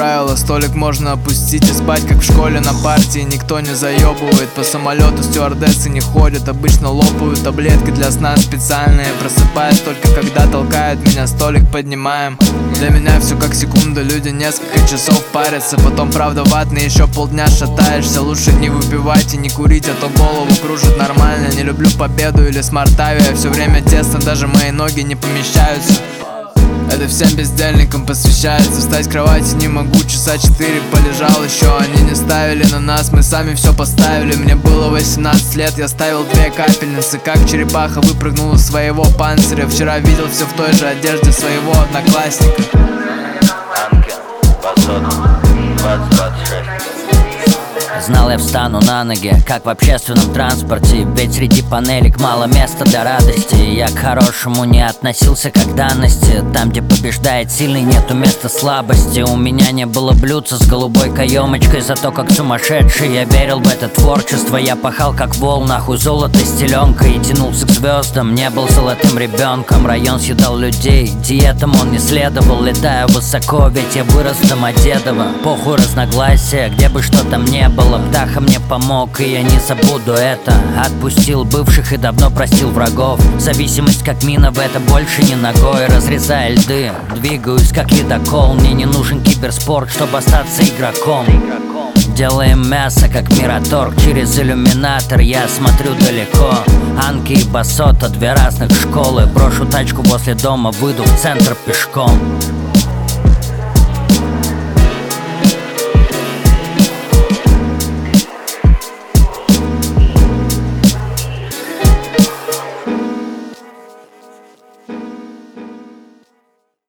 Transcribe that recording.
правила, столик можно опустить и спать, как в школе на партии. Никто не заебывает, по самолету стюардессы не ходят. Обычно лопают таблетки для сна специальные. Просыпаюсь только когда толкают меня, столик поднимаем. Для меня все как секунда, люди несколько часов парятся. Потом правда ватный, еще полдня шатаешься. Лучше не выпивать и не курить, а то голову кружит нормально. Не люблю победу или смартавию, все время тесно, даже мои ноги не помещаются. Это всем бездельникам посвящается. Встать с кровати не могу, часа 4 полежал еще. Они не ставили на нас, мы сами все поставили. Мне было 18 лет, я ставил 2 капельницы. Как черепаха выпрыгнул из своего панциря. Вчера видел все в той же одежде своего одноклассника. Знал, я встану на ноги, как в общественном транспорте. Ведь среди панелек мало места для радости. Я к хорошему не относился как данности. Там, где побеждает сильный, нету места слабости. У меня не было блюдца с голубой каемочкой. Зато как сумасшедший я верил в это творчество. Я пахал как вол, нахуй золото с теленкой. И тянулся к звездам, не был золотым ребенком. Район съедал людей, диетам он не следовал. Летая высоко, ведь я вырос в Домодедово. Похуй разногласия, где бы что там не было. Птаха мне помог, и я не забуду это. Отпустил бывших и давно простил врагов. Зависимость как мина, в это больше не ногой. Разрезая льды, двигаюсь как ледокол. Мне не нужен киберспорт, чтобы остаться игроком. Делаем мясо, как Мираторг. Через иллюминатор я смотрю далеко. Анки и Басота, 2 разных школы. Брошу тачку возле дома, выйду в центр пешком.